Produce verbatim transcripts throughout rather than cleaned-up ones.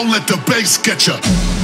Don't let the bass get ya.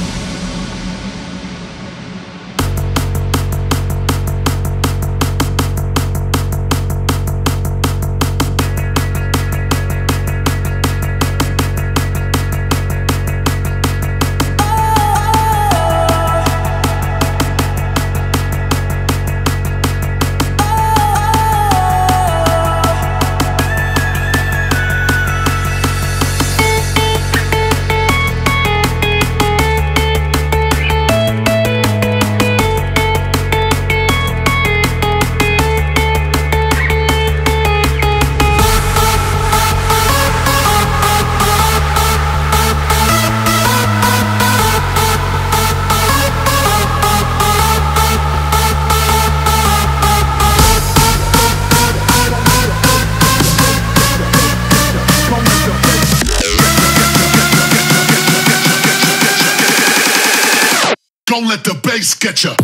Don't let the bass get ya.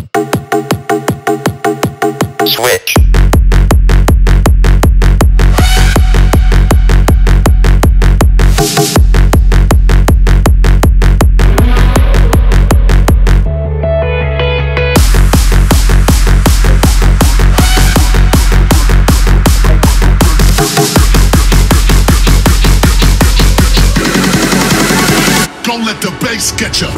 Switch. Don't let the bass get ya.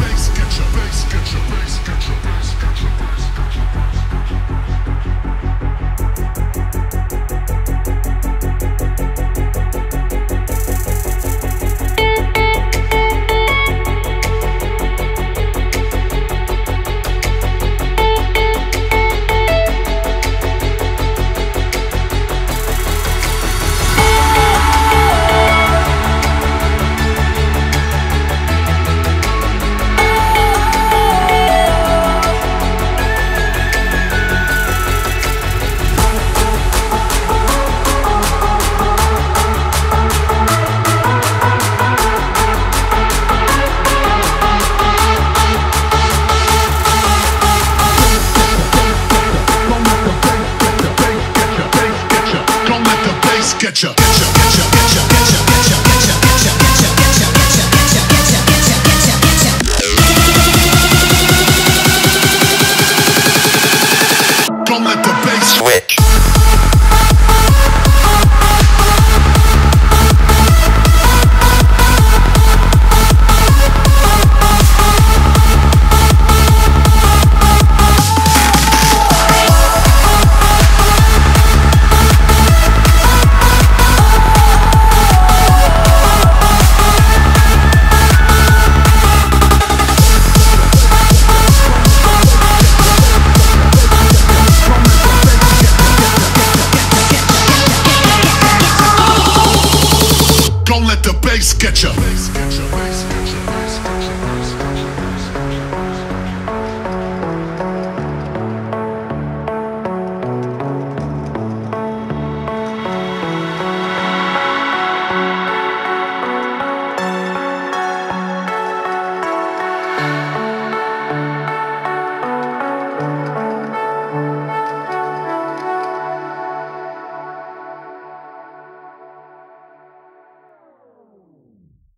Get ya, get ya, get ya, get ya, get ya, get ya, get ya, get ya, get ya, get ya, get ya, get ya, get ya, get ya, get ya. Don't let the bass switch. Don't let the bass get ya.